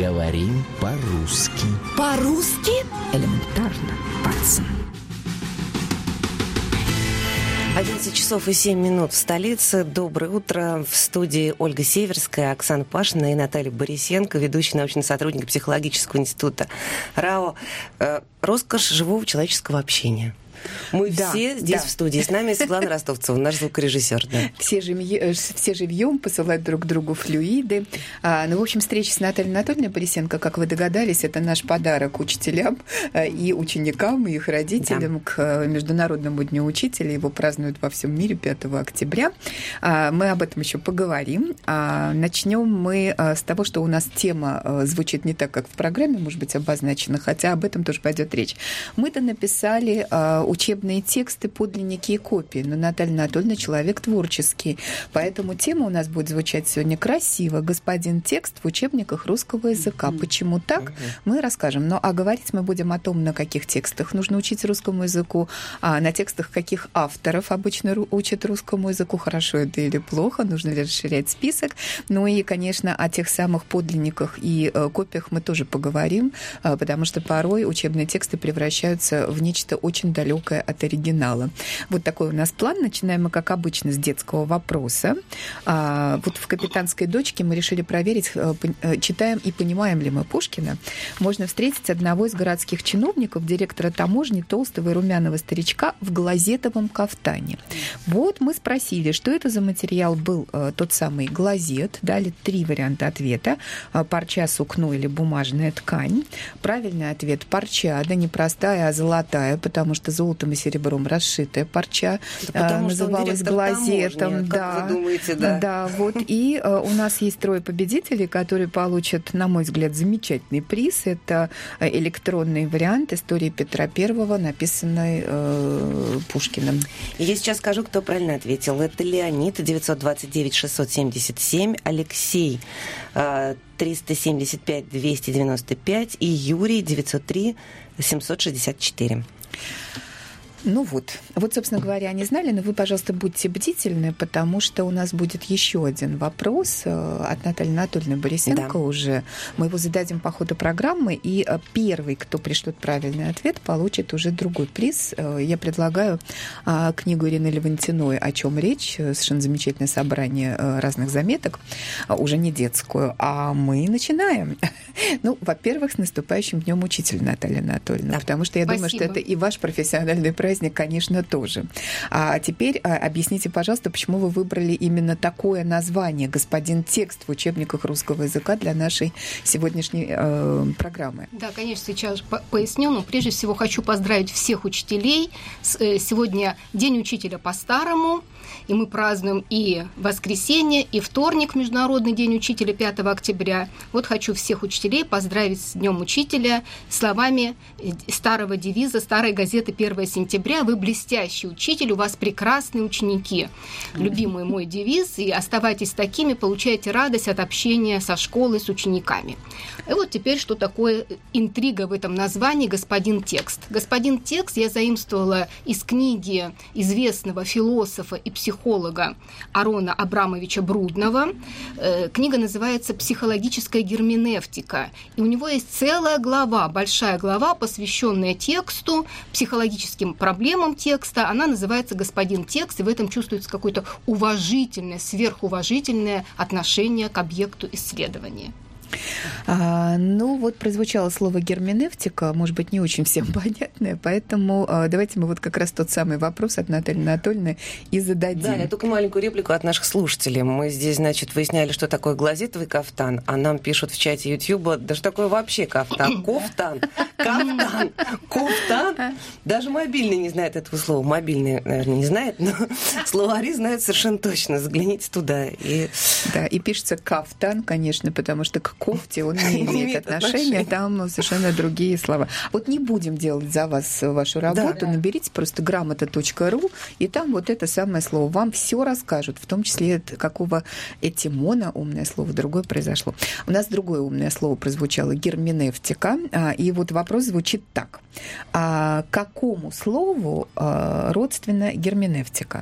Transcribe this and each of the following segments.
Говорим по-русски. По-русски? Элементарно, пацан. 11 часов и 7 минут в столице. Доброе утро. В студии Ольга Северская, Оксана Пашина и Наталья Борисенко, ведущий научный сотрудник психологического института РАО. Роскошь живого человеческого общения. Мы все здесь в студии. С нами Светлана Ростовцева, наш звукорежиссер. Да. Все живьем посылают друг другу флюиды. В общем, встреча с Натальей Анатольевной Борисенко, как вы догадались, это наш подарок учителям и ученикам, и их родителям к Международному дню учителя. Его празднуют во всем мире 5 октября. Мы об этом еще поговорим. Начнем мы с того, что у нас тема звучит не так, как в программе, может быть, обозначена, хотя об этом тоже пойдет речь. Мы-то написали учебные тексты, подлинники и копии. Но Наталья Анатольевна человек творческий. Поэтому тема у нас будет звучать сегодня красиво. Господин текст в учебниках русского языка. Почему так, мы расскажем. А говорить мы будем о том, на каких текстах нужно учить русскому языку, на текстах каких авторов обычно учат русскому языку, хорошо это или плохо, нужно ли расширять список. И, конечно, о тех самых подлинниках и копиях мы тоже поговорим, потому что порой учебные тексты превращаются в нечто очень далекое от оригинала. Вот такой у нас план. Начинаем мы, как обычно, с детского вопроса. Вот в «Капитанской дочке» мы решили проверить, читаем и понимаем ли мы Пушкина. Можно встретить одного из городских чиновников, директора таможни, толстого и румяного старичка в глазетовом кафтане. Вот мы спросили, что это за материал был тот самый глазет. Дали 3 варианта ответа. Парча, сукно или бумажная ткань. Правильный ответ – парча, да не простая, а золотая, потому что золотом и серебром расшитая парча называлась глазетом. Как вы думаете, да? Да, вот. И у нас есть 3 победителей, которые получат, на мой взгляд, замечательный приз. Это электронный вариант истории Петра I, написанной Пушкиным. Я сейчас скажу, кто правильно ответил. Это Леонид, 929-677, Алексей, 375-295 и Юрий, 903-764. Вот, собственно говоря, они знали, но вы, пожалуйста, будьте бдительны, потому что у нас будет еще один вопрос от Натальи Анатольевны Борисенко уже. Мы его зададим по ходу программы, и первый, кто пришлет правильный ответ, получит уже другой приз. Я предлагаю книгу Ирины Левантиной «О чем речь?», совершенно замечательное собрание разных заметок, уже не детскую, а мы начинаем. Во-первых, с наступающим Днем Учителя, Наталья Анатольевна, потому что я думаю, что это и ваш профессиональный праздник, конечно, тоже. А теперь объясните, пожалуйста, почему вы выбрали именно такое название «Господин текст» в учебниках русского языка для нашей сегодняшней программы? Да, конечно, сейчас поясню, но прежде всего хочу поздравить всех учителей. Сегодня День учителя по-старому, и мы празднуем и воскресенье, и вторник, Международный день учителя, 5 октября. Вот хочу всех учителей поздравить с Днем учителя словами старого девиза, старой газеты «1 сентября». Вы блестящий учитель, у вас прекрасные ученики. Любимый мой девиз. И оставайтесь такими, получайте радость от общения со школой, с учениками. И вот теперь, что такое интрига в этом названии «Господин текст». «Господин текст» я заимствовала из книги известного философа и психолога Арона Абрамовича Брудного. Книга называется «Психологическая герменевтика». И у него есть целая глава, большая глава, посвященная тексту, психологическим проблемам текста. Она называется «Господин текст», и в этом чувствуется какое-то уважительное, сверхуважительное отношение к объекту исследования. Прозвучало слово герменевтика, может быть, не очень всем понятное, поэтому давайте мы как раз тот самый вопрос от Натальи Анатольевны и зададим. Да, я только маленькую реплику от наших слушателей. Мы здесь, выясняли, что такое глазетовый кафтан, а нам пишут в чате Ютьюба, да что такое вообще кафтан? Кофтан? Кафтан? Кофтан? Даже мобильный не знает этого слова. Мобильный, наверное, не знает, но словари знают совершенно точно. Загляните туда. Да, и пишется кафтан, конечно, потому что к кофте он не имеет отношения, там совершенно другие слова. Вот не будем делать за вас вашу работу, наберите просто грамота.ру, и там вот это самое слово вам все расскажут, в том числе какого этимона умное слово другое произошло. У нас другое умное слово прозвучало — герменевтика, и вот вопрос звучит так. Какому слову родственна герменевтика?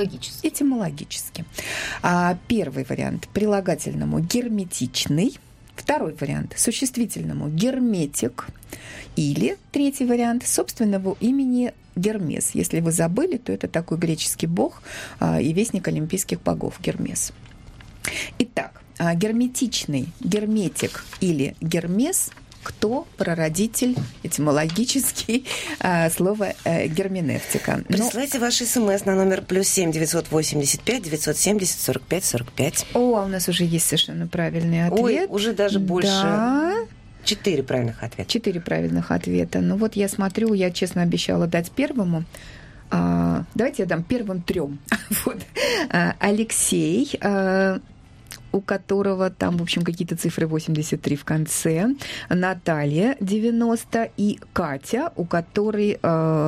Этимологически. Этимологически. Первый вариант — прилагательному герметичный. Второй вариант – существительному герметик. Или третий вариант – собственного имени Гермес. Если вы забыли, то это такой греческий бог и вестник олимпийских богов Гермес. Итак, герметичный, герметик или Гермес – кто прародитель этимологический слова герменевтика? Присылайте ваши смс на номер +7 985 970 45 45. О, у нас уже есть совершенно правильный ответ. Ой, уже даже больше. Да. 4 правильных ответа. 4 правильных ответа. Ну вот я смотрю, я честно обещала дать первому. Давайте я дам первым 3. Вот. Алексей, у которого там, в общем, какие-то цифры 83 в конце, Наталья 90 и Катя, у которой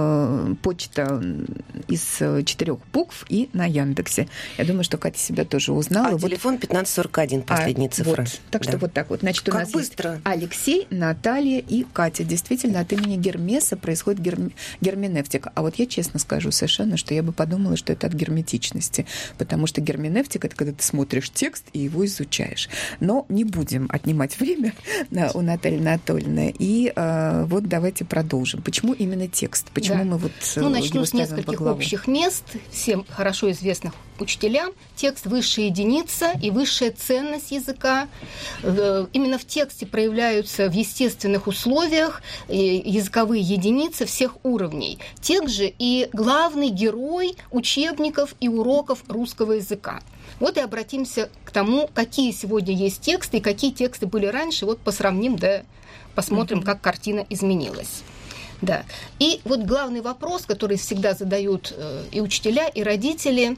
почта из 4 букв и на Яндексе. Я думаю, что Катя себя тоже узнала. Телефон 1541, последняя цифра. Вот. Так что вот так вот. Значит, у нас быстро. Есть Алексей, Наталья и Катя. Действительно, от имени Гермеса происходит герменевтика. А вот я честно скажу совершенно, что я бы подумала, что это от герметичности. Потому что герменевтика – это когда ты смотришь текст и его изучаешь. Но не будем отнимать время у Натальи Анатольевны. И вот давайте продолжим. Почему именно текст? Почему мы вот начнем с нескольких общих мест, всем хорошо известных учителям. Текст – высшая единица и высшая ценность языка. Именно в тексте проявляются в естественных условиях языковые единицы всех уровней. Текст же и главный герой учебников и уроков русского языка. Вот и обратимся к тому, какие сегодня есть тексты и какие тексты были раньше. Вот посравним, да, посмотрим, как картина изменилась. Да. И вот главный вопрос, который всегда задают и учителя, и родители,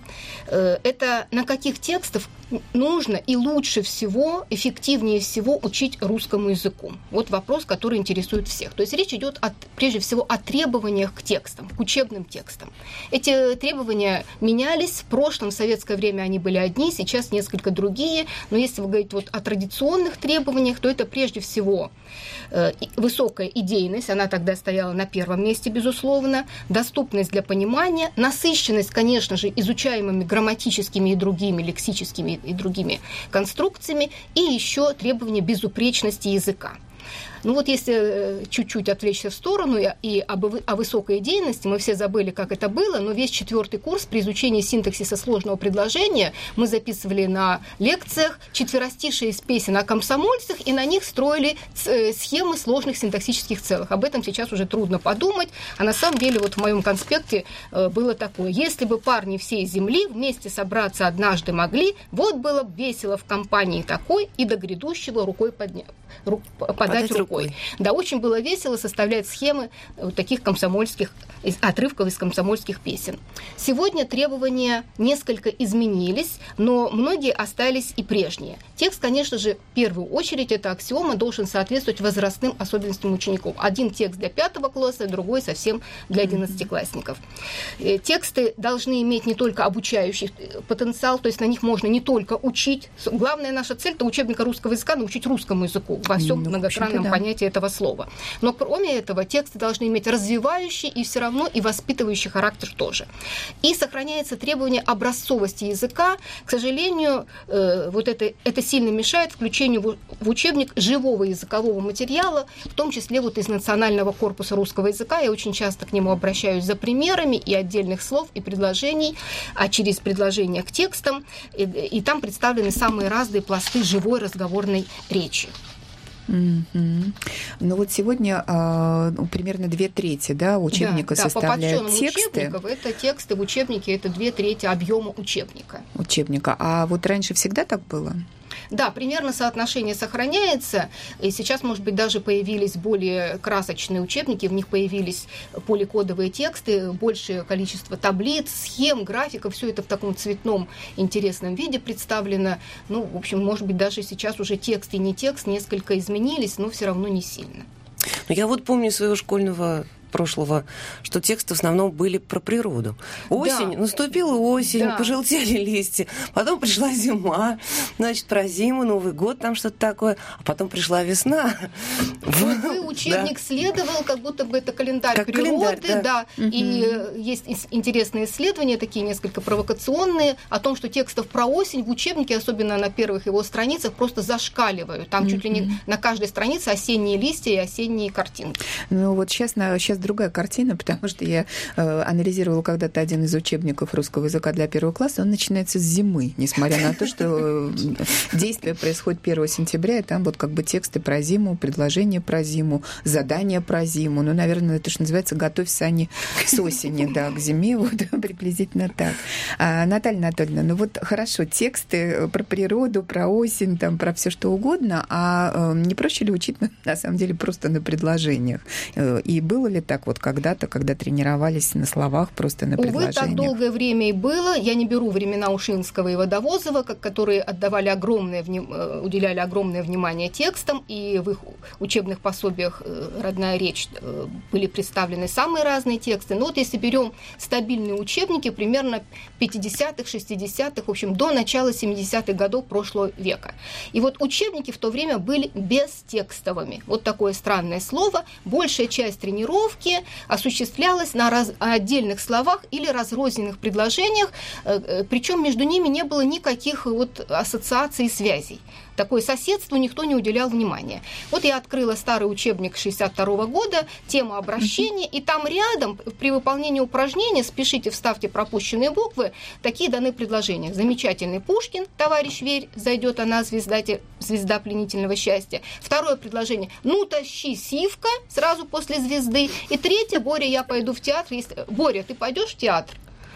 это на каких текстах нужно и лучше всего, эффективнее всего учить русскому языку. Вот вопрос, который интересует всех. То есть речь идет прежде всего о требованиях к текстам, к учебным текстам. Эти требования менялись. В прошлом, в советское время они были одни, сейчас несколько другие. Но если вы говорите вот о традиционных требованиях, то это прежде всего высокая идейность, она тогда стояла на первом месте, безусловно, доступность для понимания, насыщенность, конечно же, изучаемыми грамматическими и другими лексическими и другими конструкциями, и еще требования безупречности языка. Ну вот если чуть-чуть отвлечься в сторону и о высокой идейности, мы все забыли, как это было, но весь 4 курс при изучении синтаксиса сложного предложения мы записывали на лекциях четверостишие из песен о комсомольцах, и на них строили схемы сложных синтаксических целых. Об этом сейчас уже трудно подумать, а на самом деле вот в моем конспекте было такое. Если бы парни всей земли вместе собраться однажды могли, вот было бы весело в компании такой, и до грядущего рукой подать рукой. Да, очень было весело составлять схемы таких комсомольских, отрывков из комсомольских песен. Сегодня требования несколько изменились, но многие остались и прежние. Текст, конечно же, в первую очередь, это аксиома, должен соответствовать возрастным особенностям учеников. Один текст для 5 класса, другой совсем для 11-классников. Тексты должны иметь не только обучающий потенциал, то есть на них можно не только учить. Главная наша цель – это учебника русского языка научить русскому языку во всем многогранном понятии этого слова. Но кроме этого, тексты должны иметь развивающий и все равно и воспитывающий характер тоже. И сохраняется требование образцовости языка. К сожалению, вот это сильно мешает включению в учебник живого языкового материала, в том числе вот из Национального корпуса русского языка. Я очень часто к нему обращаюсь за примерами и отдельных слов, и предложений, а через предложения к текстам. И там представлены самые разные пласты живой разговорной речи. Mm-hmm. Ну вот сегодня примерно 2/3 учебника составляют тексты. Учебников, это тексты в учебнике, это 2/3 объема учебника. А вот раньше всегда так было? Да, примерно соотношение сохраняется. И сейчас, может быть, даже появились более красочные учебники, в них появились поликодовые тексты, большее количество таблиц, схем, графиков. Все это в таком цветном, интересном виде представлено. Ну, в общем, может быть, даже сейчас уже текст и не текст несколько изменились, но все равно не сильно. Я вот помню своего школьного прошлого, что тексты в основном были про природу. Осень, наступила осень, пожелтели листья, потом пришла зима, значит, про зиму, Новый год, там что-то такое, а потом пришла весна. Вы учебник следовал, как будто бы это календарь природы, да. И есть интересные исследования, такие несколько провокационные, о том, что текстов про осень в учебнике, особенно на первых его страницах, просто зашкаливают. Там чуть ли не на каждой странице осенние листья и осенние картинки. Ну вот сейчас другая картина, потому что я анализировала когда-то один из учебников русского языка для 1 класса, он начинается с зимы, несмотря на то, что действие происходит 1 сентября, и там вот как бы тексты про зиму, предложения про зиму, задания про зиму. Ну, наверное, это что называется «Готовь сани с осени», да, к зиме, вот приблизительно так. Наталья Анатольевна, ну вот хорошо, тексты про природу, про осень, там, про все что угодно, а не проще ли учить, на самом деле, просто на предложениях? И было ли так вот когда-то, когда тренировались на словах, просто на предложениях? Увы, так долгое время и было. Я не беру времена Ушинского и Водовозова, которые уделяли огромное внимание текстам, и в их учебных пособиях «Родная речь» были представлены самые разные тексты. Но вот если берем стабильные учебники, примерно 50-х, 60-х, в общем, до начала 70-х годов прошлого века. И вот учебники в то время были бестекстовыми. Вот такое странное слово. Большая часть тренировки осуществлялась на отдельных словах или разрозненных предложениях, причем между ними не было никаких вот ассоциаций и связей. Такое соседству никто не уделял внимания. Вот я открыла старый учебник 1962 года, тема обращения, и там рядом при выполнении упражнения «Спешите, вставьте пропущенные буквы» такие даны предложения. Замечательный Пушкин, товарищ Верь, зайдет она, звезда пленительного счастья. Второе предложение «Ну, тащи, сивка», сразу после звезды. И третье «Боря, я пойду в театр». Боря, ты пойдешь в театр?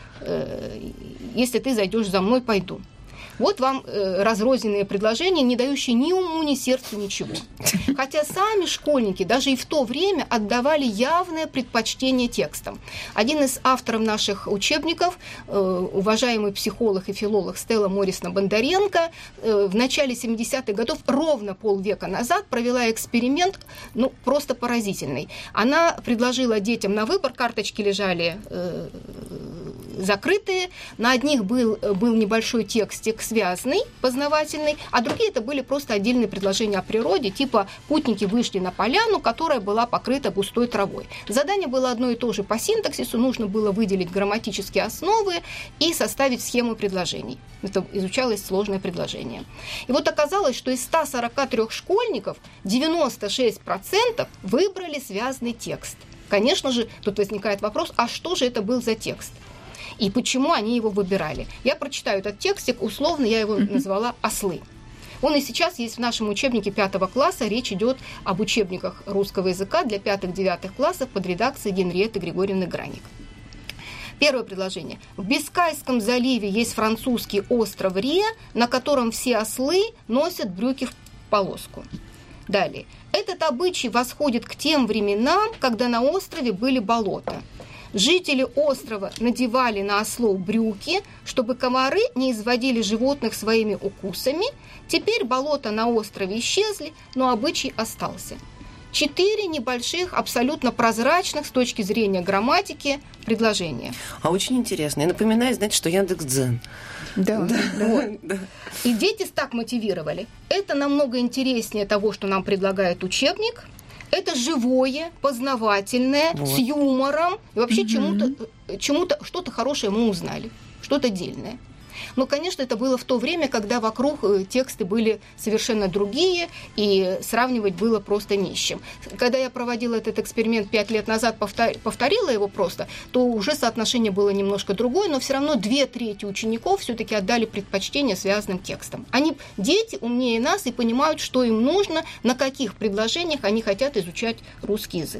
Если ты зайдешь за мной, пойду. Вот вам разрозненные предложения, не дающие ни уму, ни сердцу ничего. Хотя сами школьники даже и в то время отдавали явное предпочтение текстам. Один из авторов наших учебников, уважаемый психолог и филолог Стелла Морисовна-Бондаренко, в начале 70-х годов, ровно полвека назад, провела эксперимент, ну, просто поразительный. Она предложила детям на выбор, карточки лежали закрытые, на одних был небольшой текстик связанный, познавательный, а другие это были просто отдельные предложения о природе, типа «Путники вышли на поляну, которая была покрыта густой травой». Задание было одно и то же по синтаксису, нужно было выделить грамматические основы и составить схему предложений. Это изучалось сложное предложение. И вот оказалось, что из 143 школьников 96% выбрали связанный текст. Конечно же, тут возникает вопрос, а что же это был за текст? И почему они его выбирали. Я прочитаю этот текстик, условно я его назвала «Ослы». Он и сейчас есть в нашем учебнике 5 класса. Речь идет об учебниках русского языка для 5-9 классов под редакцией Генриетты Григорьевны Граник. Первое предложение. В Бискайском заливе есть французский остров Ре, на котором все ослы носят брюки в полоску. Далее. Этот обычай восходит к тем временам, когда на острове были болота. Жители острова надевали на ослов брюки, чтобы комары не изводили животных своими укусами. Теперь болота на острове исчезли, но обычай остался. 4 небольших, абсолютно прозрачных с точки зрения грамматики предложения. А очень интересно. Я напоминаю, знаете, что Яндекс.Дзен. Да. Вот. И дети так мотивировали. Это намного интереснее того, что нам предлагает учебник. Это живое, познавательное, вот, с юмором. И вообще чему-то, что-то хорошее мы узнали, что-то дельное. Но, конечно, это было в то время, когда вокруг тексты были совершенно другие, и сравнивать было просто не с чем. Когда я проводила этот эксперимент 5 лет назад, повторила его просто, то уже соотношение было немножко другое, но все равно 2/3 учеников все-таки отдали предпочтение связанным текстам. Дети умнее нас и понимают, что им нужно, на каких предложениях они хотят изучать русский язык.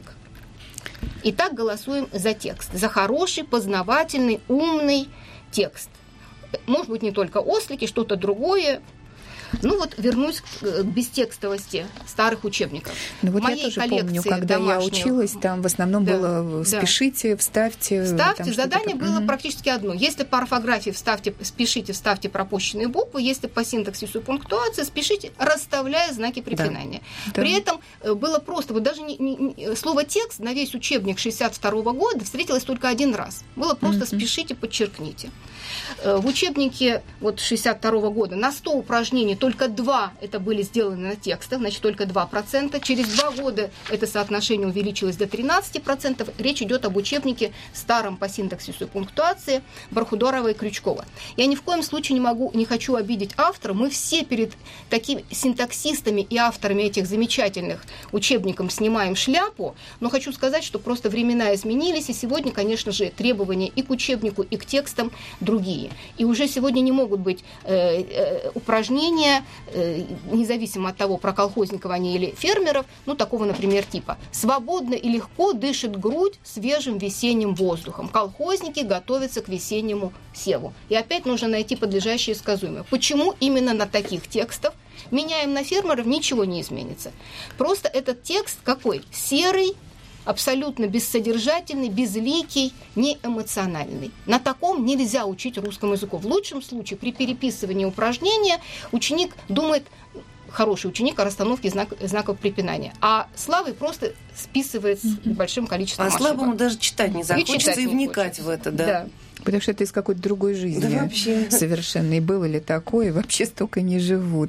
Итак, голосуем за текст, за хороший, познавательный, умный текст. Может быть, не только ослики, что-то другое. Ну вот вернусь к бестекстовости старых учебников. Ну вот я тоже помню, когда я училась, там в основном было «спешите, вставьте». Вставьте, задание было практически одно. Если по орфографии спешите, вставьте пропущенные буквы, если по синтаксису и пунктуации, спешите, расставляя знаки препинания. Да. При этом было просто, вот даже слово «текст» на весь учебник 1962 года встретилось только один раз. Было просто «спешите, подчеркните». В учебнике 1962 года на 100 упражнений исследований только 2 это были сделаны на текстах, значит, только 2%. Через 2 года это соотношение увеличилось до 13%. Речь идет об учебнике старом по синтаксису и пунктуации Бархудорова и Крючкова. Я ни в коем случае не хочу обидеть автора. Мы все перед такими синтаксистами и авторами этих замечательных учебников снимаем шляпу, но хочу сказать, что просто времена изменились, и сегодня, конечно же, требования и к учебнику, и к текстам другие. И уже сегодня не могут быть упражнения, независимо от того, про колхозников они или фермеров, ну, такого, например, типа «Свободно и легко дышит грудь свежим весенним воздухом. Колхозники готовятся к весеннему севу». И опять нужно найти подлежащее и сказуемое. Почему именно на таких текстах? Меняем на фермеров, ничего не изменится. Просто этот текст какой? Серый, абсолютно бессодержательный, безликий, неэмоциональный. На таком нельзя учить русскому языку. В лучшем случае при переписывании упражнения ученик думает, хороший ученик, о расстановке знаков препинания. А слабый просто списывает с большим количеством ошибок. А слабому даже читать не захочется и вникать в это, да. Потому что это из какой-то другой жизни. Да, вообще. Совершенно. И было ли такое, вообще столько не живут.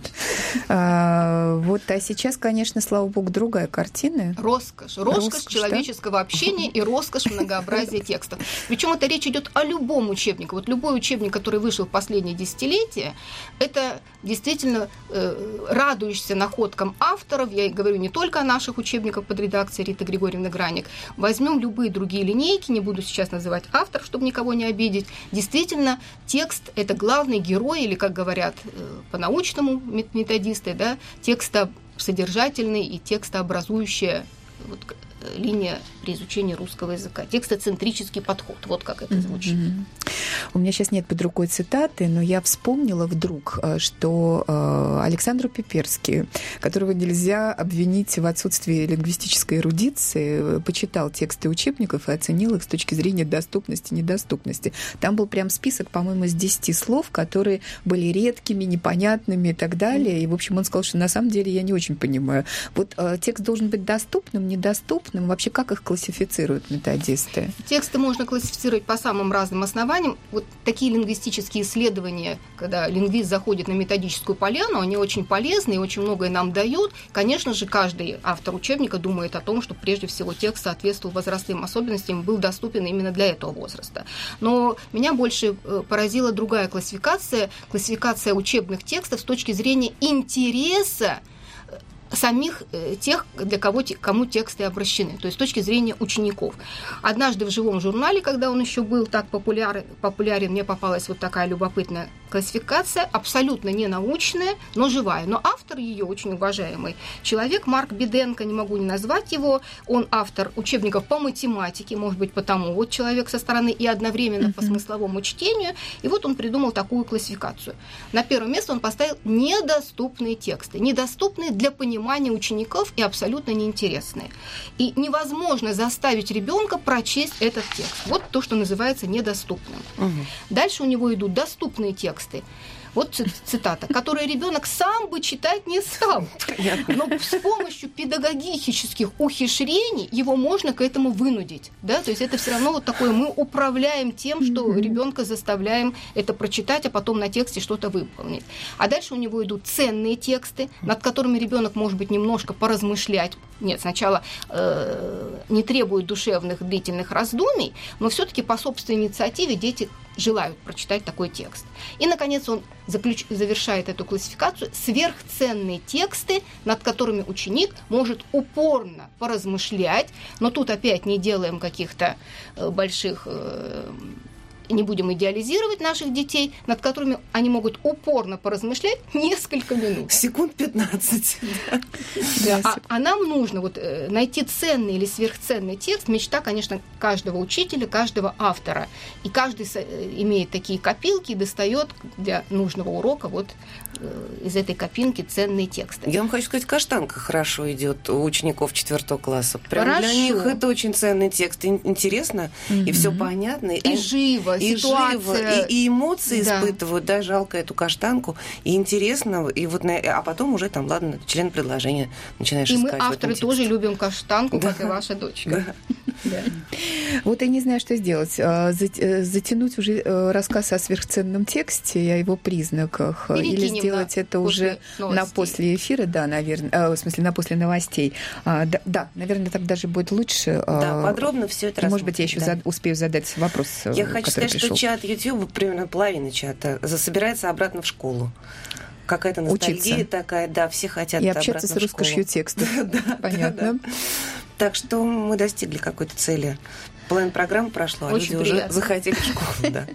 А сейчас, конечно, слава богу, другая картина. Роскошь человеческого общения и роскошь многообразия текстов. Причем это речь идет о любом учебнике. Вот любой учебник, который вышел в последние десятилетия, это действительно радуешься находкам авторов. Я говорю не только о наших учебниках под редакцией Риты Григорьевны Граник. Возьмем любые другие линейки, не буду сейчас называть авторов, чтобы никого не обидеть. Действительно, текст – это главный герой, или, как говорят по-научному методисты, да, текстосодержательный и текстообразующая линия при изучении русского языка. Текстоцентрический подход. Вот как это звучит. У меня сейчас нет под рукой цитаты, но я вспомнила вдруг, что Александру Пиперский, которого нельзя обвинить в отсутствии лингвистической эрудиции, почитал тексты учебников и оценил их с точки зрения доступности и недоступности. Там был прям список, по-моему, из 10 слов, которые были редкими, непонятными и так далее. И, в общем, он сказал, что на самом деле я не очень понимаю. Вот текст должен быть доступным, недоступным. Вообще, как их классифицируют методисты? Тексты можно классифицировать по самым разным основаниям. Вот такие лингвистические исследования, когда лингвист заходит на методическую поляну, они очень полезны и очень многое нам дают. Конечно же, каждый автор учебника думает о том, что прежде всего текст соответствовал возрастным особенностям, был доступен именно для этого возраста. Но меня больше поразила другая классификация учебных текстов с точки зрения интереса самих тех, кому тексты обращены, то есть с точки зрения учеников. Однажды в живом журнале, когда он еще был так популярен, мне попалась вот такая любопытная классификация, абсолютно не научная, но живая. Но автор ее, очень уважаемый человек, Марк Беденко, не могу не назвать его, он автор учебников по математике, может быть, потому вот человек со стороны и одновременно по смысловому чтению, и вот он придумал такую классификацию. На первое место он поставил недоступные тексты, недоступные для понимания учеников и абсолютно неинтересные. И невозможно заставить ребенка прочесть этот текст. Вот то, что называется недоступным. Дальше у него идут доступные тексты. Вот цитата, которые ребенок сам бы читать не стал. Но с помощью педагогических ухищрений его можно к этому вынудить. Да? То есть это все равно вот такое, мы управляем тем, что ребенка заставляем это прочитать, а потом на тексте что-то выполнить. А дальше у него идут ценные тексты, над которыми ребенок может быть немножко поразмышлять. Нет, сначала не требует душевных длительных раздумий, но все-таки по собственной инициативе дети желают прочитать такой текст. И, наконец, он завершает эту классификацию сверхценные тексты, над которыми ученик может упорно поразмышлять, но тут опять не делаем каких-то больших... Не будем идеализировать наших детей, над которыми они могут упорно поразмышлять несколько минут. Секунд 15. А нам нужно найти ценный или сверхценный текст. Мечта, конечно, каждого учителя, каждого автора. И каждый имеет такие копилки и достает для нужного урока из этой копилки ценные тексты. Я вам хочу сказать, каштанка хорошо идет у учеников 4 класса. Прям для них это очень ценный текст. Интересно, и все понятно. И живо. И живо, и эмоции испытывают, да, жалко эту каштанку, и интересно, а потом уже там, ладно, член предложения начинаешь искать. И мы, авторы, тоже любим каштанку, как и ваша дочка. Да. Вот я не знаю, что сделать. Затянуть уже рассказ о сверхценном тексте и о его признаках, или сделать это уже на после эфира, да, наверное, в смысле, на после новостей. Да, наверное, так даже будет лучше. Да, подробно все это. Может быть, я еще успею задать вопрос. Я хочу сказать, что чат YouTube, примерно половина чата, собирается обратно в школу. Какая-то ностальгия такая, да, все хотят и общаться с роскошью текста. Понятно. Так что мы достигли какой-то цели. Половина программы прошла, а люди уже захотели в школу. Да.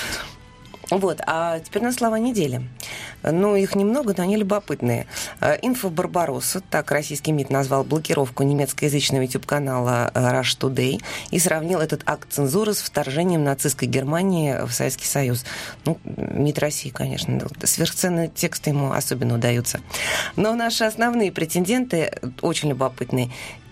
Вот, а теперь на слова недели. Ну, их немного, но они любопытные. Инфобарбаросса, так российский МИД назвал блокировку немецкоязычного YouTube-канала Rush Today и сравнил этот акт цензуры с вторжением нацистской Германии в Советский Союз. Ну, МИД России, конечно, сверхценные тексты ему особенно удаются. Но наши основные претенденты очень любопытные.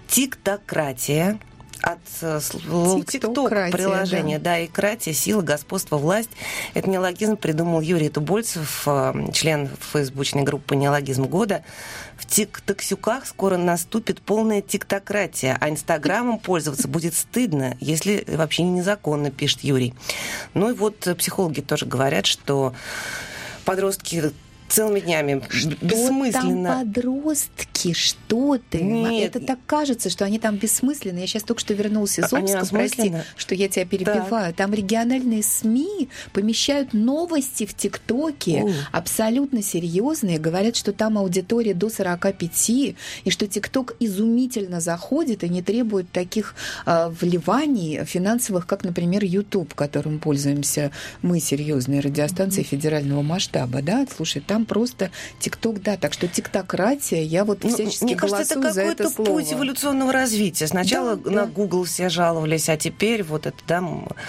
Тиктократия. От слова «тикток» приложения, да, и кратия, сила, господство, власть. Этот неологизм придумал Юрий Тубольцев, член фейсбучной группы «Неологизм года». В тиктоксюках скоро наступит полная тиктократия, а инстаграмом пользоваться будет стыдно, если вообще незаконно, пишет Юрий. Ну и вот психологи тоже говорят, что подростки целыми днями бессмысленно. Там подростки, что ты? Нет. Это так кажется, что они там бессмысленны. Я сейчас только что вернулась из Омска, прости, что я тебя перебиваю. Да. Там региональные СМИ помещают новости в ТикТоке, абсолютно серьезные, говорят, что там аудитория до 45, и что ТикТок изумительно заходит и не требует таких вливаний финансовых, как, например, YouTube, которым пользуемся мы, серьезные радиостанции федерального масштаба. Да? Слушай, там просто ТикТок, да, так что тиктократия, я вот всячески голосую за это слово. Мне кажется, это какой-то путь эволюционного развития. Сначала на Google все жаловались, а теперь вот это, да,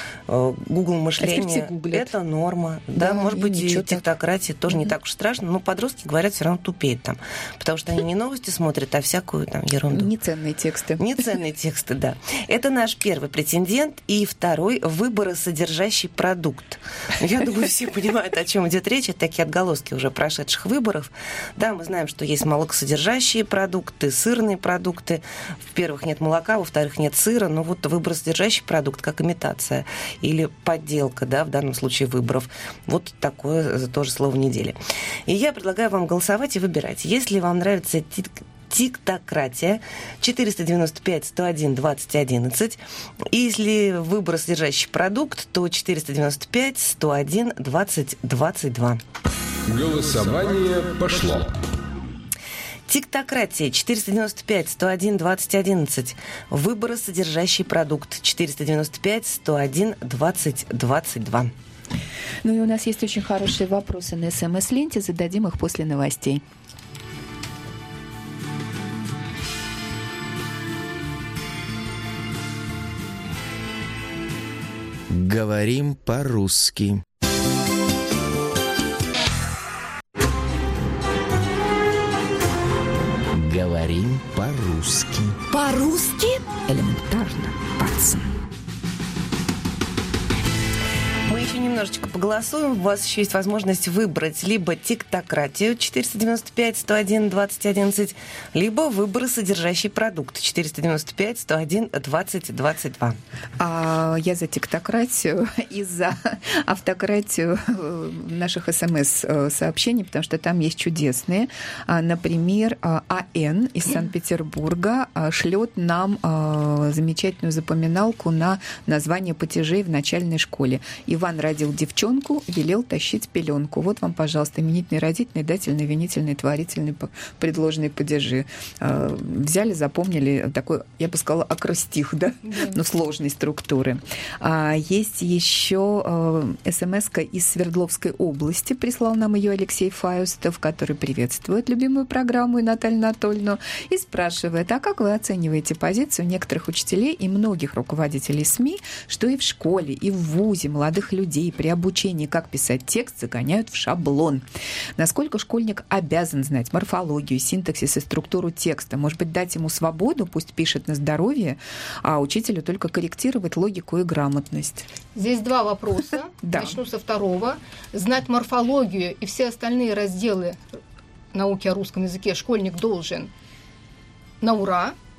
Google мышление, это норма. Да, может быть, и тиктократия тоже не так уж страшно, но подростки, говорят, все равно тупеют там, потому что они не новости смотрят, а всякую там ерунду. Неценные тексты. Неценные тексты, да. Это наш первый претендент, и второй – выборосодержащий продукт. Я думаю, все понимают, о чем идет речь, это такие отголоски уже прошедших выборов. Да, мы знаем, что есть молокосодержащие продукты, сырные продукты. В-первых, нет молока, во-вторых, нет сыра. Но вот выборосодержащий продукт, как имитация или подделка, да, в данном случае выборов. Вот такое тоже слово недели. И я предлагаю вам голосовать и выбирать. Если вам нравится тиктократия, 495-101-2011. И если выборосодержащий продукт, то 495-101-2022. Голосование пошло. Тиктократия 495-101-2011. Выборосодержащий продукт 495-101-2022. Ну и у нас есть очень хорошие вопросы на СМС-ленте. Зададим их после новостей. Говорим по-русски. Говорим по-русски. По-русски? Элементарно, пацан. Мы еще немножечко поголосуем. У вас еще есть возможность выбрать либо тиктократию 495-101-2011, либо выборосодержащий продукт 495-101-2022. Я за тиктократию и за автократию наших СМС-сообщений, потому что там есть чудесные. Например, АН из Санкт-Петербурга шлет нам замечательную запоминалку на название падежей в начальной школе. Иван родил девчонку, велел тащить пеленку. Вот вам, пожалуйста, именительный, родительный, дательный, винительный, творительный, предложенные падежи. Взяли, запомнили такой, я бы сказала, акростих, да? Но сложной структуры. Есть еще СМС-ка из Свердловской области. Прислал нам ее Алексей Фаустов, который приветствует любимую программу и Наталью Анатольевну и спрашивает, а как вы оцениваете позицию некоторых учителей и многих руководителей СМИ, что и в школе, и в вузе молодых людей при обучении, как писать текст, загоняют в шаблон? Насколько школьник обязан знать морфологию, синтаксис и структуру текста? Может быть, дать ему свободу, пусть пишет на здоровье, а учителю только корректировать логику и грамотность? Здесь два вопроса. Начну со второго. Знать морфологию и все остальные разделы науки о русском языке школьник должен на ура.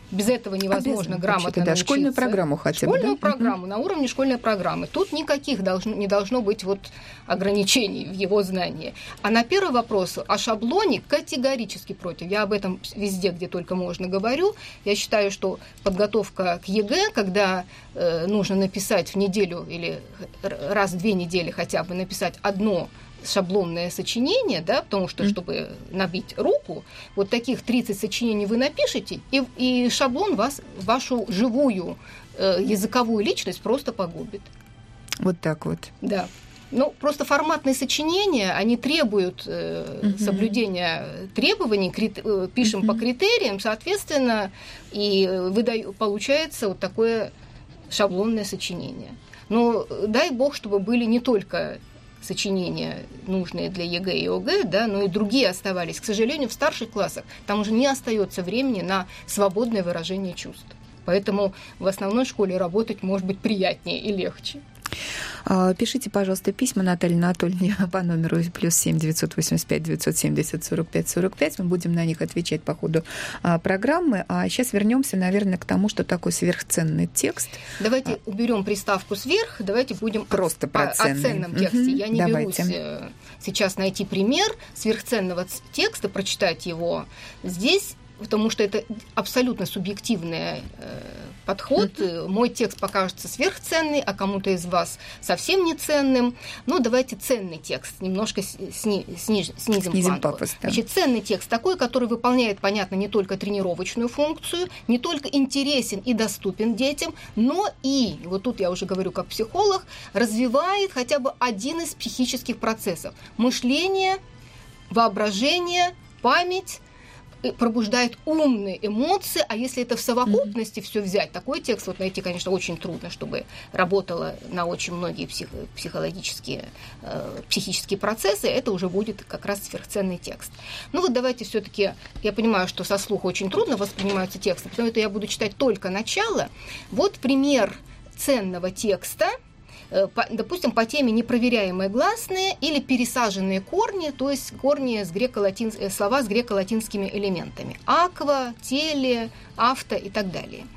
Без этого невозможно грамотно научиться. Школьную программу хотя бы. Школьную программу, на уровне школьной программы. Тут никаких не должно быть вот ограничений в его знании. А на первый вопрос о шаблоне категорически против. Я об этом везде, где только можно, говорю. Я считаю, что подготовка к ЕГЭ, когда нужно написать в неделю или раз в 2 недели хотя бы написать одно шаблонное сочинение, да, потому что, чтобы набить руку, вот таких 30 сочинений вы напишете, и шаблон вашу живую языковую личность просто погубит. Вот так вот. Да. Ну, просто форматные сочинения, они требуют соблюдения требований, пишем по критериям, соответственно, и получается вот такое шаблонное сочинение. Но дай бог, чтобы были не только сочинения, нужные для ЕГЭ и ОГЭ, да, но и другие оставались. К сожалению, в старших классах там уже не остается времени на свободное выражение чувств. Поэтому в основной школе работать может быть приятнее и легче. Пишите, пожалуйста, письма Наталье Анатольевне по номеру +7 985 970 45 45. Мы будем на них отвечать по ходу программы. А сейчас вернемся, наверное, к тому, что такое сверхценный текст. Давайте уберем приставку «сверх», давайте будем просто о ценном тексте. Я не Давайте. берусь сейчас найти пример сверхценного текста, прочитать его здесь, потому что это абсолютно субъективный подход. Мой текст покажется сверхценный, а кому-то из вас совсем не ценным. Но давайте ценный текст, немножко снизим планку. Пафос, да. Значит, ценный текст такой, который выполняет, понятно, не только тренировочную функцию, не только интересен и доступен детям, но и, вот тут я уже говорю как психолог, развивает хотя бы один из психических процессов. Мышление, воображение, память, пробуждает умные эмоции, а если это в совокупности все взять, такой текст вот найти, конечно, очень трудно, чтобы работало на очень многие психические процессы, это уже будет как раз сверхценный текст. Ну вот давайте все-таки, я понимаю, что со слуха очень трудно воспринимаются тексты, потому что я буду читать только начало. Вот пример ценного текста, допустим, по теме непроверяемые гласные или пересаженные корни, то есть корни слова с греко-латинскими элементами. Аква, теле, авто и так далее.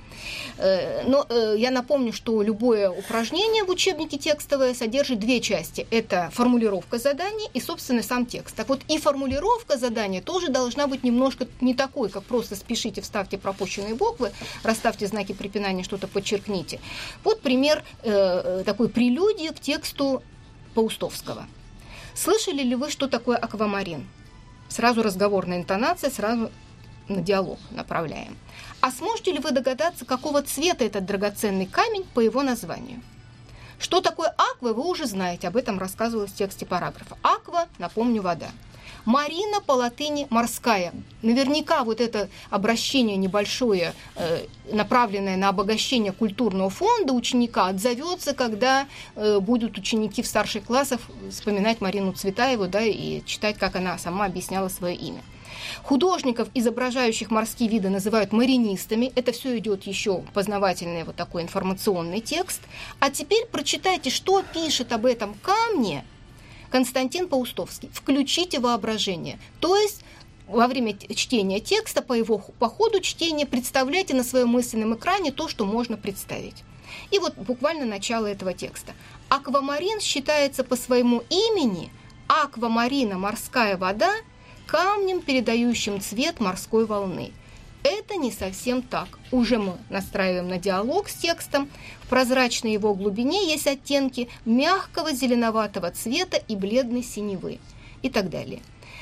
Но я напомню, что любое упражнение в учебнике текстовое содержит 2 части. Это формулировка заданий и, собственно, сам текст. Так вот, и формулировка задания тоже должна быть немножко не такой, как просто спешите, вставьте пропущенные буквы, расставьте знаки препинания, что-то подчеркните. Вот пример такой прелюдии к тексту Паустовского. Слышали ли вы, что такое аквамарин? Сразу разговорная интонация, сразу на диалог направляем. А сможете ли вы догадаться, какого цвета этот драгоценный камень по его названию? Что такое аква, вы уже знаете, об этом рассказывалось в тексте параграфа. Аква, напомню, вода. Марина по латыни морская. Наверняка вот это обращение небольшое, направленное на обогащение культурного фонда ученика, отзовется, когда будут ученики в старших классах вспоминать Марину Цветаеву, да, и читать, как она сама объясняла свое имя. Художников, изображающих морские виды, называют маринистами. Это все идет еще познавательный вот такой информационный текст. А теперь прочитайте, что пишет об этом камне Константин Паустовский. Включите воображение. То есть во время чтения текста, по ходу чтения, представляйте на своем мысленном экране то, что можно представить. И вот буквально начало этого текста. Аквамарин считается по своему имени, аквамарина, морская вода, камнем, передающим цвет морской волны. Это не совсем так. Уже мы настраиваем на диалог с текстом. В прозрачной его глубине есть оттенки мягкого зеленоватого цвета и бледной синевы и так далее.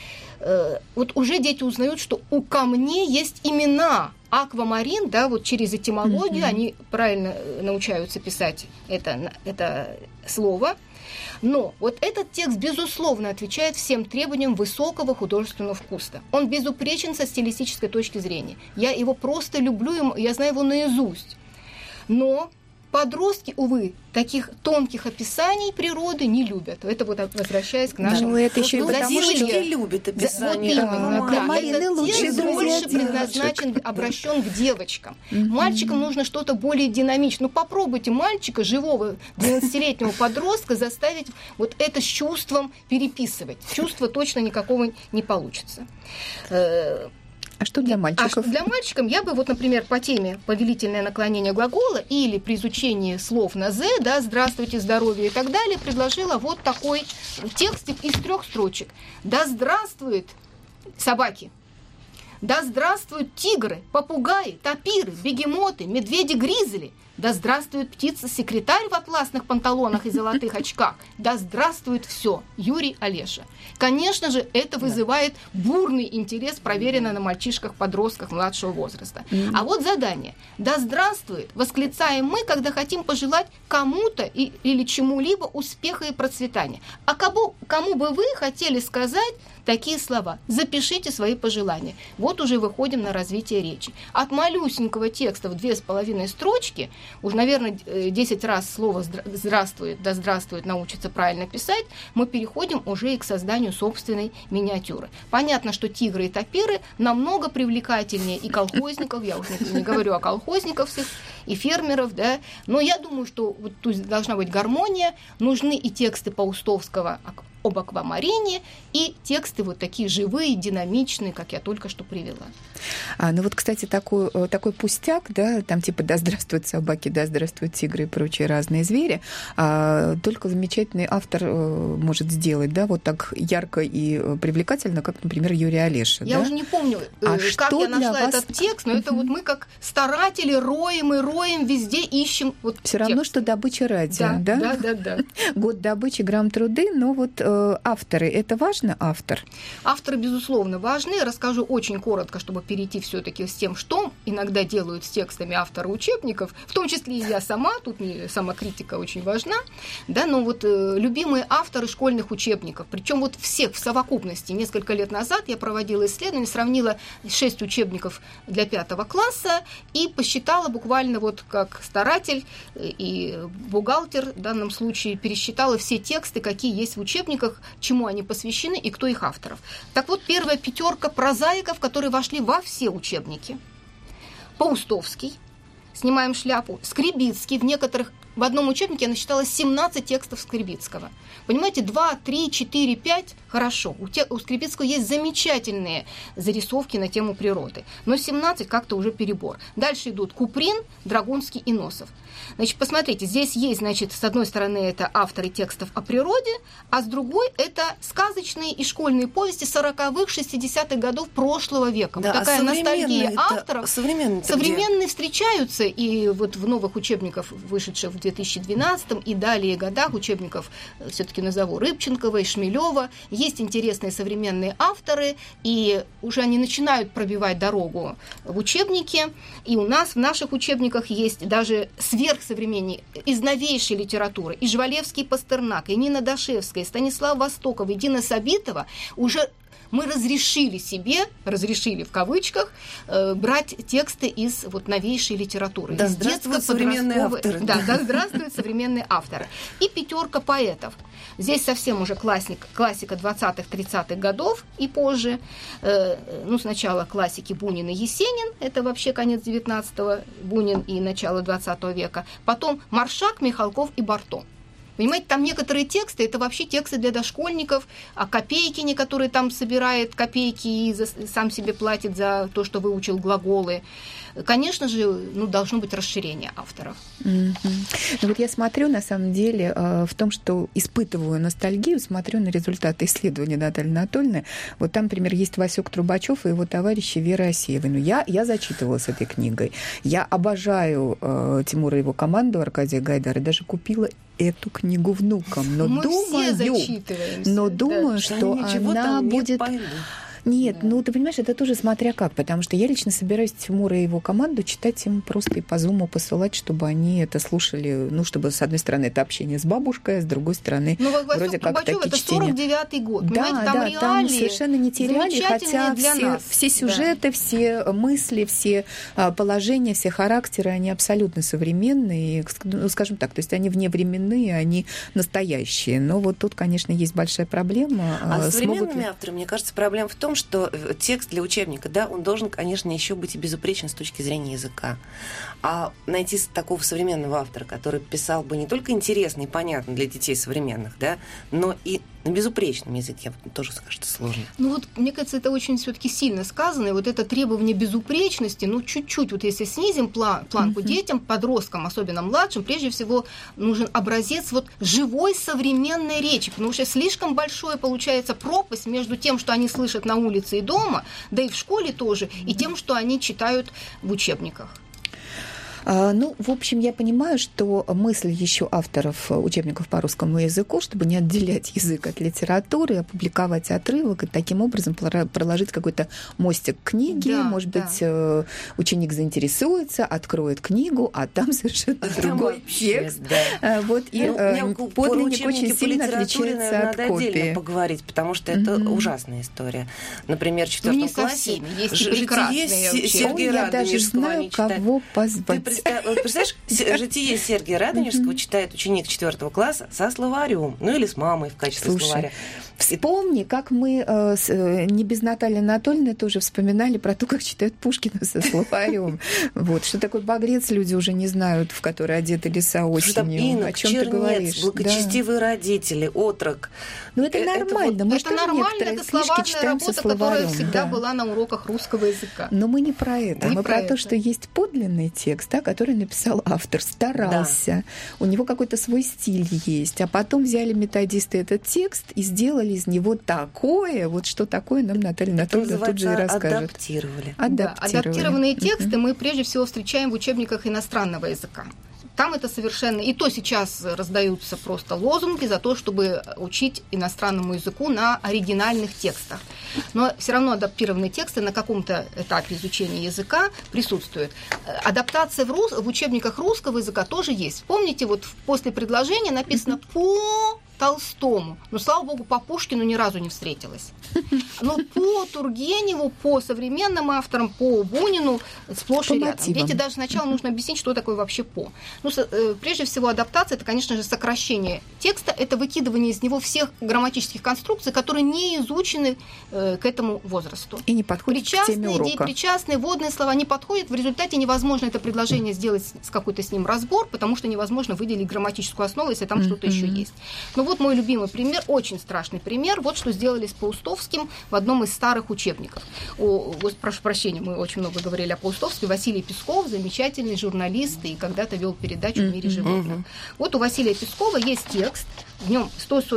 Вот уже дети узнают, что у камней есть имена. Аквамарин, да, вот через этимологию они правильно научаются писать это слово. Но вот этот текст, безусловно, отвечает всем требованиям высокого художественного вкуса. Он безупречен со стилистической точки зрения. Я его просто люблю, я знаю его наизусть. Но подростки, увы, таких тонких описаний природы не любят. Это вот возвращаясь к нашему... Ну, это еще и потому, что не любят описания. Этот текст больше предназначен, обращен к девочкам. Мальчикам нужно что-то более динамичное. Ну, попробуйте мальчика, живого 12-летнего подростка, заставить вот это с чувством переписывать. Чувства точно никакого не получится. А что для мальчиков? Для мальчиков я бы, вот, например, по теме повелительное наклонение глагола или при изучении слов на «з», да, «здравствуйте», «здоровье» и так далее, предложила вот такой текстик из 3 строчек. «Да здравствует собаки! Да здравствуют тигры, попугаи, тапиры, бегемоты, медведи-гризли! Да здравствует птица-секретарь в атласных панталонах и золотых очках! Да здравствует все! Юрий Олеша». Конечно же, это вызывает бурный интерес, проверено на мальчишках-подростках младшего возраста. А вот задание. «Да здравствует!» восклицаем мы, когда хотим пожелать кому-то или чему-либо успеха и процветания. А кому бы вы хотели сказать такие слова? Запишите свои пожелания. Вот уже выходим на развитие речи. От малюсенького текста в 2,5 строчки, уже, наверное, 10 раз слово «здравствует», «да здравствует» научиться правильно писать, мы переходим уже и к созданию собственной миниатюры. Понятно, что тигры и тапиры намного привлекательнее и колхозников, я уже не говорю о колхозниках всех, и фермеров, да, но я думаю, что вот тут должна быть гармония, нужны и тексты Паустовского об аквамарине, и тексты вот такие живые, динамичные, как я только что привела. Ну вот, кстати, такой пустяк, да, там типа «да здравствуют собаки», «да здравствуют тигры» и прочие разные звери, только замечательный автор может сделать, да, вот так ярко и привлекательно, как, например, Юрий Олеша. Я уже не помню, как я нашла этот текст, но это вот мы как старатели роем и роем, везде ищем вот все равно, что добыча радио, да? Да. Год добычи, грамм труды, но вот авторы, это важно, автор? Авторы, безусловно, важны. Расскажу очень коротко, чтобы перейти все-таки с тем, что иногда делают с текстами авторы учебников, в том числе и я сама, тут самокритика очень важна, да, но вот любимые авторы школьных учебников, причем вот всех в совокупности. Несколько лет назад я проводила исследование, сравнила 6 учебников для 5 класса и посчитала буквально вот как старатель и бухгалтер в данном случае, пересчитала все тексты, какие есть в учебниках, чему они посвящены и кто их авторов. Так вот, первая 5 прозаиков, которые вошли во все учебники. Паустовский, снимаем шляпу, Скребицкий, в одном учебнике я насчитала 17 текстов Скребицкого. Понимаете, 2, 3, 4, 5, хорошо. У Скребицкого есть замечательные зарисовки на тему природы, но 17 как-то уже перебор. Дальше идут Куприн, Драгунский и Носов. Значит, посмотрите, здесь есть, значит, с одной стороны это авторы текстов о природе, а с другой это сказочные и школьные повести 40-х, 60-х годов прошлого века. Да, вот такая ностальгия авторов. Современные встречаются, и вот в новых учебниках, вышедших в 2012 и далее годах, учебников все-таки назову Рыбченкова и Шмелева, есть интересные современные авторы, и уже они начинают пробивать дорогу в учебнике, и у нас в наших учебниках есть даже сверхсовременные, из новейшей литературы, и Жвалевский, и Пастернак, и Нина Дашевская, и Станислав Востоков, и Дина Сабитова уже мы разрешили в кавычках, брать тексты из вот новейшей литературы. Да здравствуют современные авторы. Да здравствуют современные авторы. И 5 поэтов. Здесь совсем уже классика 20-х, 30-х годов и позже. Сначала классики Бунин и Есенин, это вообще конец 19-го, Бунин и начало 20 века. Потом Маршак, Михалков и Барто. Понимаете, там некоторые тексты, это вообще тексты для дошкольников, о Копейкине, который там собирает копейки и сам себе платит за то, что выучил глаголы. Конечно же, должно быть расширение авторов. Вот я смотрю, на самом деле, в том, что испытываю ностальгию, смотрю на результаты исследования Натальи Анатольевны. Вот там, например, есть Васек Трубачев и его товарищи Вера Асеева. Я зачитывалась этой книгой. Я обожаю Тимура и его команду, Аркадия Гайдара, даже купила эту книгу внукам. Но мы думаю, все зачитываемся. Думаю, что она будет... Нет, ты понимаешь, это тоже смотря как, потому что я лично собираюсь Тимура и его команду читать им просто и по зуму посылать, чтобы они это слушали, чтобы, с одной стороны, это общение с бабушкой, а с другой стороны, вроде как такие это чтения. 49-й год, там совершенно не те реалии, хотя все сюжеты, все мысли, все положения, все характеры, они абсолютно современные, скажем так, то есть они вневременные, они настоящие. Но вот тут, конечно, есть большая проблема. А с современными авторами, мне кажется, проблема в том, что текст для учебника, да, он должен, конечно, еще быть и безупречен с точки зрения языка. А найти такого современного автора, который писал бы не только интересно и понятно для детей современных, да, но и на безупречном языке, тоже, кажется, сложно. Ну вот, мне кажется, это очень все-таки сильно сказано, и вот это требование безупречности, ну чуть-чуть, вот если снизим планку детям, подросткам, особенно младшим, прежде всего нужен образец вот живой современной речи, потому что слишком большое получается пропасть между тем, что они слышат на улице и дома, да и в школе тоже, и тем, что они читают в учебниках. Ну, в общем, я понимаю, что мысль еще авторов учебников по русскому языку, чтобы не отделять язык от литературы, опубликовать отрывок и таким образом проложить какой-то мостик к книге. Может быть, ученик заинтересуется, откроет книгу, а там совершенно другой текст. Вот, и подлинник очень сильно отличается от копии. Надо отдельно поговорить, потому что это ужасная история. Например, в 4 классе «Житие Сергея Радонежского». Я даже знаю, кого позвать. Представляешь, «Житие Сергия Радонежского» читает ученик 4 класса со словарем, ну или с мамой в качестве словаря. Вспомни, как мы не без Натальи Анатольевны тоже вспоминали про то, как читают Пушкина со словарем. Вот, что такое багрец, люди уже не знают, в который одеты леса осенью. Инок, о чем Чернец, ты говоришь? благочестивые родители, отрок. Ну, это нормально. Мы это нормально, это словарная работа, которая всегда была на уроках русского языка. Но мы не про это. Мы про то, что есть подлинный текст, который написал автор, старался. У него какой-то свой стиль есть. А потом взяли методисты этот текст и сделали из него такое, вот что такое нам Наталья Анатольевна тут же и расскажет. Адаптированные тексты мы прежде всего встречаем в учебниках иностранного языка. Там это совершенно... И то сейчас раздаются просто лозунги за то, чтобы учить иностранному языку на оригинальных текстах. Но все равно адаптированные тексты на каком-то этапе изучения языка присутствуют. Адаптация в учебниках русского языка тоже есть. Помните, вот после предложения написано «по Толстому». Но, слава богу, по Пушкину ни разу не встретилась. Но по Тургеневу, по современным авторам, по Бунину сплошь и рядом. Дети даже сначала нужно объяснить, что такое вообще «по». Ну, прежде всего, адаптация – это, конечно же, сокращение текста, это выкидывание из него всех грамматических конструкций, которые не изучены к этому возрасту. И не подходят к теме урока. Причастные, водные слова не подходят. В результате невозможно это предложение сделать с какой-то с ним разбор, потому что невозможно выделить граммающую основу, если там что-то еще есть. Но вот мой любимый пример, очень страшный пример, вот что сделали с Паустовским в одном из старых учебников. Прошу прощения, мы очень много говорили о Паустовске. Василий Песков, замечательный журналист и когда-то вел передачу «В мире животных». Вот у Василия Пескова есть текст, в нем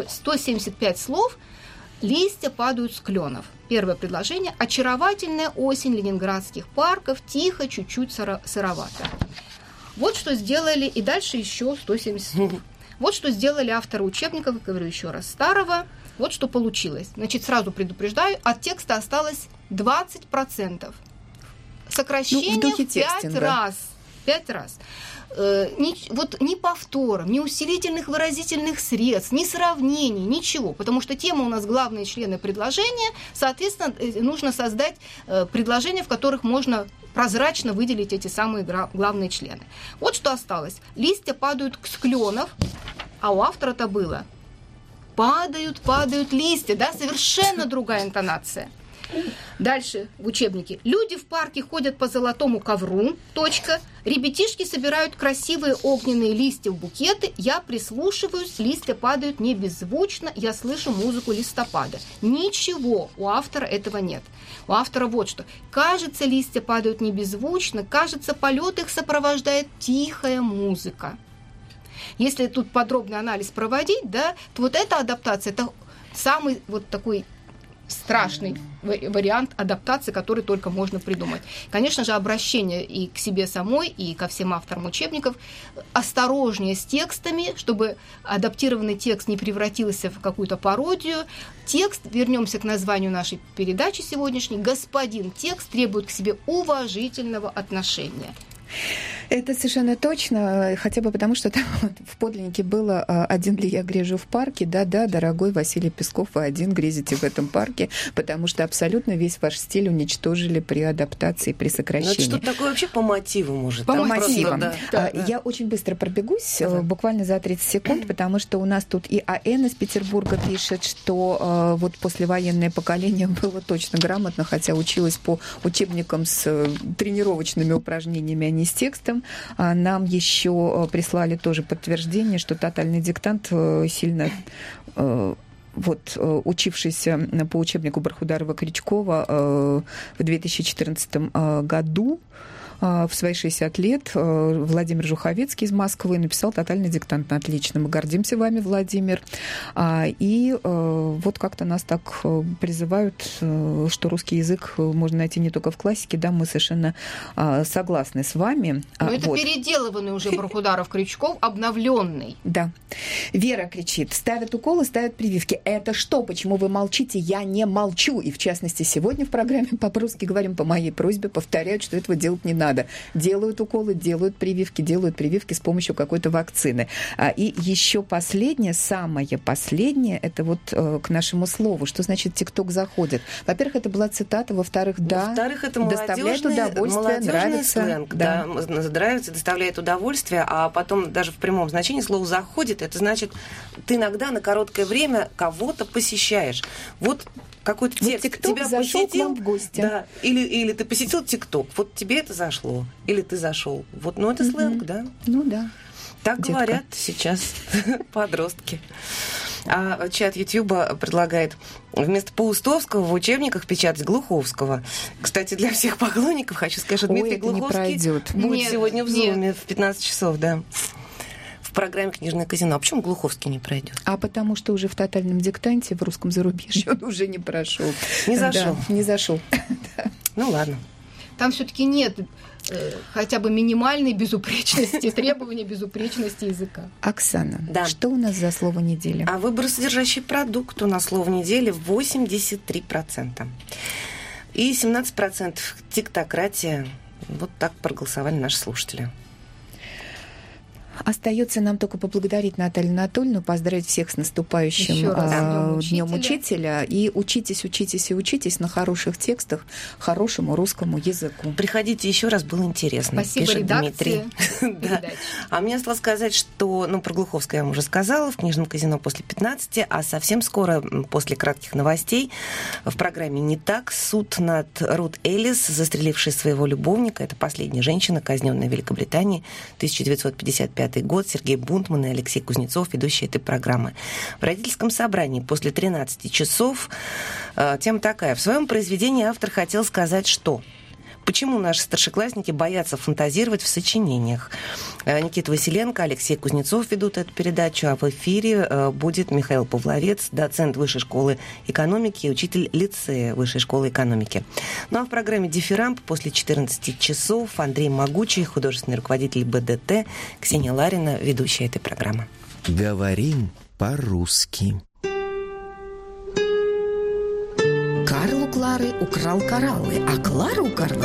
175 слов, «Листья падают с кленов». Первое предложение: «Очаровательная осень ленинградских парков, тихо, чуть-чуть сыровато». Вот что сделали, и дальше еще 170 слов. Вот что сделали авторы учебников, говорю еще раз, старого. Вот что получилось. Значит, сразу предупреждаю, от текста осталось 20%. Сокращение в 5 раз. 5 раз. Ни повторов, ни усилительных выразительных средств, ни сравнений, ничего. Потому что тема у нас главные члены предложения. Соответственно, нужно создать предложения, в которых можно прозрачно выделить эти самые главные члены. Вот что осталось. Листья падают с кленов, а у автора-то было падают листья, да, совершенно другая интонация. Дальше в учебнике. Люди в парке ходят по золотому ковру. Точка. Ребятишки собирают красивые огненные листья в букеты. Я прислушиваюсь, листья падают не беззвучно. Я слышу музыку листопада. Ничего, у автора этого нет. У автора вот что. Кажется, листья падают не беззвучно. Кажется, полет их сопровождает тихая музыка. Если тут подробный анализ проводить, да, то вот эта адаптация, это самый вот такой страшный вариант адаптации, который только можно придумать. Конечно же, обращение и к себе самой, и ко всем авторам учебников. Осторожнее с текстами, чтобы адаптированный текст не превратился в какую-то пародию. Текст, вернемся к названию нашей передачи сегодняшней, господин текст требует к себе уважительного отношения. Это совершенно точно, хотя бы потому, что там в подлиннике было «Один ли я грежу в парке?» Да-да, дорогой Василий Песков, вы один грезите в этом парке, потому что абсолютно весь ваш стиль уничтожили при адаптации, при сокращении. Ну, это что-то такое вообще по мотиву, может? По мотивам. Да. Я очень быстро пробегусь, буквально за 30 секунд, потому что у нас тут и АН из Петербурга пишет, что вот послевоенное поколение было точно грамотно, хотя училось по учебникам с тренировочными упражнениями, а не с текстом. Нам еще прислали тоже подтверждение, что тотальный диктант сильно... учившийся по учебнику Бархударова-Крючкова в 2014 году, в свои 60 лет Владимир Жуховецкий из Москвы написал тотальный диктант на отлично. Мы гордимся вами, Владимир. И вот как-то нас так призывают, что русский язык можно найти не только в классике. Да, мы совершенно согласны с вами. Но это переделанный уже Бархударов-Крючков, обновленный. Да. Вера кричит: ставят уколы, ставят прививки. Это что? Почему вы молчите? Я не молчу. И в частности, сегодня в программе по-русски говорим по моей просьбе, повторяют, что этого делать не надо. Делают уколы, делают прививки с помощью какой-то вакцины. И еще последнее, самое последнее, это вот к нашему слову. Что значит ТикТок заходит? Во-первых, это была цитата, во-вторых, да, во-вторых, это доставляет удовольствие, нравится. Сленг, да, нравится, доставляет удовольствие, а потом даже в прямом значении слово «заходит», это значит, ты иногда на короткое время кого-то посещаешь. Вот какой-то текст TikTok тебя зашел посетил, к вам в гости. Да, или ты посетил ТикТок, вот тебе это зашло, или ты зашел. Вот, ну это сленг, да? Ну да. Так Детка. говорят сейчас подростки. А чат Ютьюба предлагает вместо Паустовского в учебниках печатать Глуховского. Кстати, для всех поклонников хочу сказать, что Дмитрий Глуховский будет сегодня в Зуме в 15 часов, да. В программе «Книжное казино». А почему Глуховский не пройдет? А потому что уже в тотальном диктанте в русском зарубежье он уже не прошел. Не зашел. Да, не зашел. Ну ладно. Там все-таки нет хотя бы минимальной безупречности, требования безупречности языка. Оксана, да. Что у нас за слово недели? А выборосодержащий продукт у нас слово недели 83%. И 17% тиктократия. Вот так проголосовали наши слушатели. Остается нам только поблагодарить Наталью Анатольевну, поздравить всех с наступающим Днем Учителя. И учитесь на хороших текстах, хорошему русскому языку. Приходите еще раз, было интересно. Спасибо, пишет редакции. Да. А мне осталось сказать, что, про Глуховского я вам уже сказала, в «Книжном казино» после 15, а совсем скоро, после кратких новостей, в программе «Не так» суд над Рут Эллис, застрелившей своего любовника. Это последняя женщина, казненная в Великобритании, 1955 год, Сергей Бунтман и Алексей Кузнецов, ведущие этой программы. В родительском собрании после 13 часов тема такая. В своем произведении автор хотел сказать, что... Почему наши старшеклассники боятся фантазировать в сочинениях? Никита Василенко, Алексей Кузнецов ведут эту передачу, а в эфире будет Михаил Павловец, доцент Высшей школы экономики и учитель лицея Высшей школы экономики. Ну а в программе «Дифирамб» после 14 часов Андрей Могучий, художественный руководитель БДТ, Ксения Ларина, ведущая этой программы. Говорим по-русски. Карл у Клары украл кораллы, а Клара у Карла